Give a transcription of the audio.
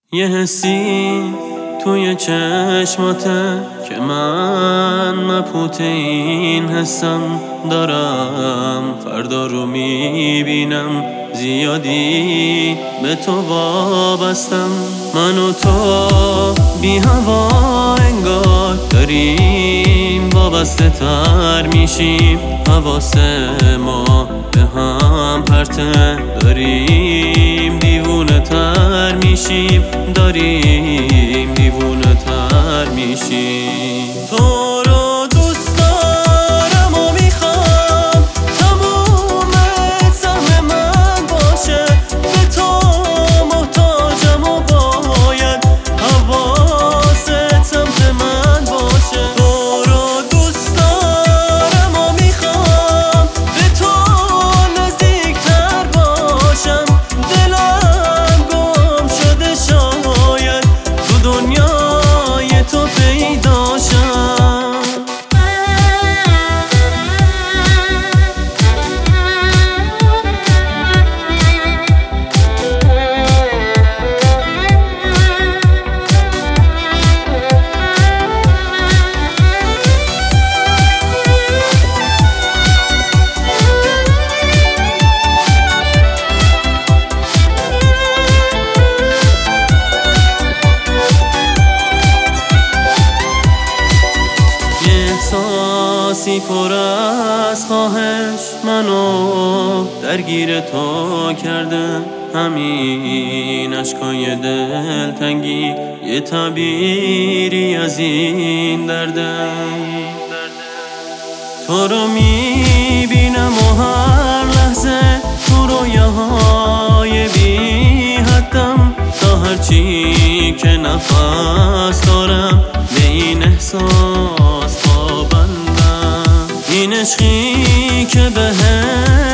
یه حسی توی چشماته که من مبهوت این حسم دارم. فردا رو میبینم زیادی به تو وابستم. من و تو بی هوا انگار داریم وابسته تر میشیم. حواس ما به هم پرته، داریم دیوونه تر میشیم، داریم دیوونه تر میشیم. تو رو دوست دارم و میخوام تموم سهم من باشه. به تو محتاجم و باید حواست سمت من باشه. تو رو دوست دارم و میخوام به تو نزدیکتر باشم. دلم گم شده شاید تو دنیای تو پیداشم. احساسی پر از خواهش منو درگیر تو کرده. همین اشکای دلتنگی یه تعبیری از این درده. تو رو میبینم و هر لحظه تو رویاهای بی حدم. تا هرچی که نفس دارم به این احساس پابندم. این عشقی که بهم